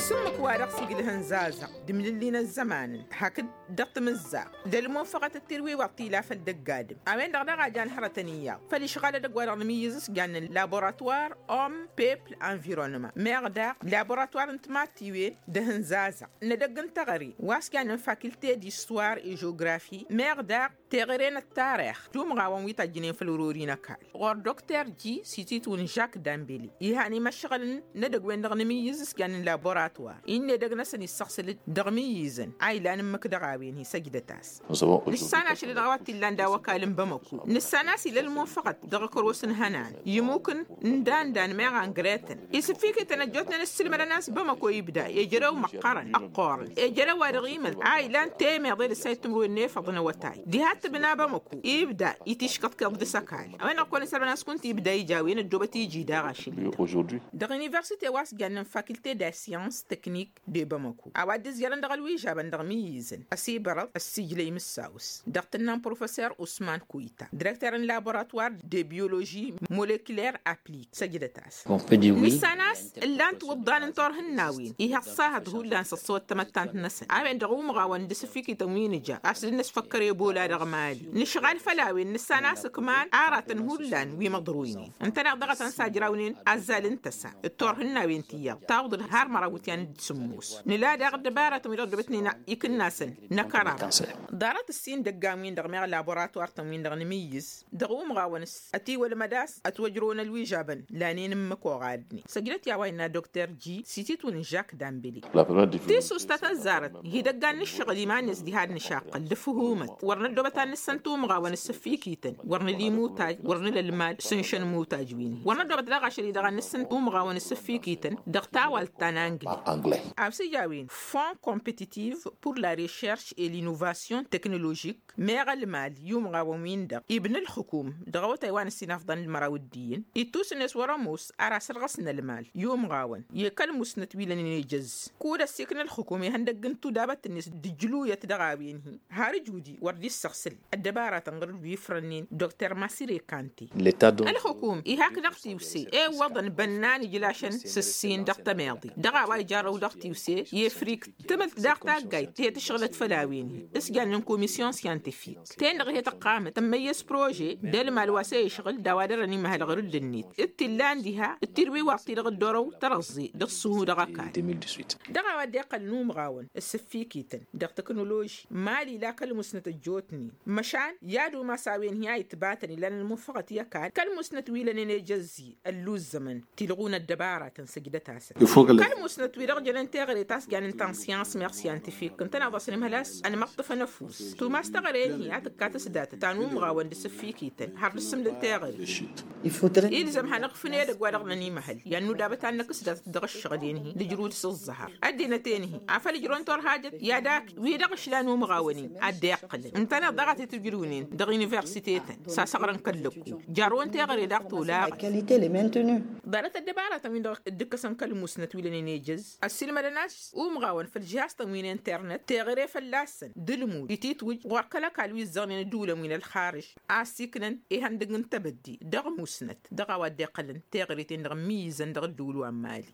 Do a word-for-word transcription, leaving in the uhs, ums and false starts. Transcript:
سمك وارق سيقل هنزازة دمللين الزمان هكذا دقت مزاق دلمون فقط التروي وطيلة فالدقادم أمين دغدغة جان هرتنية فالشغالة دقوار نميزس جان لابوراتوار أم بيبل انفيرونما ميغدا لابوراتوار انتماتيوي دهنزازة ندقن تغري واس جان فاكولتي دي ستوار اي جوغرافي ميغدا تغرين التاريخ دوم غاوان ويتا جنين فالورورينا كال غور دكتور جي سيتيتون جاك دامبيلي يهاني مشغل ندقوين دغنميزس جان لابوراتوار إن ندقنا سني السخصل دغميزن أي لان مكدغاوين هي سجدتاس نسانا شري دغوات تلاندا وكالم بمكو نسانا سيلل منفقط دغكروسن هنان يمكن ندان دان ميغان غريتن يسفيك تنجوتنا نسلم الناس بمكو يبدا يجرو مقرن أقارن يجرو ورغيمل أي لان تيمي ضيل السيتمرو النيفضنا وتاي دي هات بنا بمكو يبدا يتشكط كبد سكال أنا أقول نسال الناس كنت يبدا يجاوين الدوبة يجي داغا شلي دغ يونيفرسيتي واس جان فاكولتي دا سيانس تكنيك دي بمكو أواد زيارن دغ الويجا بن دغ ميزن أسيبرت السجلي مساوس دغتنا بروفيسور عثمان كويتا ديريكتور لابوراتوار دي بيولوجي موليكولير ابليك سجدتاس نساناس اللان توضان انطور هناوين إيه صاهد هو اللان صوت تمتان الناس عامل دغو مغاون دسفيكي تموين جا أصل الناس فكر يبولا دغمالي نشغال فلاوين نساناس كمان عارة هو اللان ويمضرويني انتنا ضغط انساجراونين أزال انتسا الطور هناوين تيا تاخذ الهار مراوتيان سموس نلا دغ دبارة ميرد بتني يكن ناسن نكرار دارت السين دقامين دغ ميغ لابوراتوار تموين دغ نميز دغو مغاونس أتي ولا مداس أتوجرون الويجابن لانين مكو غادني سجلت يا وينا دكتور جي سيتيتون جاك دامبيلي تيسو استاتا زارت هي دقان الشغل ما نس دي هاد نشاق لفهومت ورنا دوبتان السنتو مغاون السفيكيتن ورنا لي موتاج ورنا للمال سنشن موتاج ويني ورنا دوبت دغ شري دغ السنتو مغاون السفيكيتن دغتاوال تانانجلي أبسي جاوين Fonds compétitif pour la recherche et l'innovation technologique ميغا المال يوم غاومين دغ ابن الحكوم دغو تايوان السنافضان المراوديين إتوس نس ورموس أراس الغسنا المال يوم غاون يكال مسنت ويلن يجز كودا السكن الحكومي هندقن تدابت الناس دجلو يتدغاوين هي هاري جودي وردي السخسل الدبارة تنغر بيفرنين دكتور ماسيري كانتي الحكوم إيهاك دغتي وسي إيه وضن بناني جلاشن سسين دغتا ماضي دغا واي جارو دغتي وسي يفريك تمت دغتا جاي تي تشغلت فلاوين اسجان كوميسيون سيانتيفيك تين دغه تقامت تميس بروجي دل مال واسي شغل دوادر ني مهل غرد النيت التلان ديها التروي وقتي دغ الدورو ترزي دغسو دغ كان دغا ودي قلنو مغاون السفيكيتن دغ تكنولوجي مالي لا كلمسنه الجوتني مشان يادو ما ساوين هي يتباتني لان المفقت يكال كلمسنه ويلن نجزي اللوز زمن تلغون الدباره تنسجدتها كلمسنه ويرجل انتغري تاس جان انتان سيانس مير سيانتيفيك كنت انا بصني مهلاس انا مقطف نفوس تو ما استغرين هي اتكاتس داتا تانو مغاون دسفيكيتن هار السم للتغري يفوتري إلزم هنقفني دغ ورغني محل يعني دابت انكس دات دغش غدين هي دجرود الزهر ادينا تاني عفل جرون تور حاجه يا داك وي دغش لانو مغاونين اديقل انت انا ضغطت تجرونين دغ يونيفرسيتي سا سغرن كلكو جارون تغري داقتو لا كاليتي لي مينتونو دارت الدباره تمين دغ دكسن كلموسنت ويلني نيجز السلم لناس ومغاون في الجهاز تموين انترنت تغري فلاسن دلمو يتيتوج وكلا كالوي زانين دوله من الخارج اسيكنن اي هندغن تبدي دغ موسنت دغ ودي قلن تغري تندغ ميزن دغ دولو مالي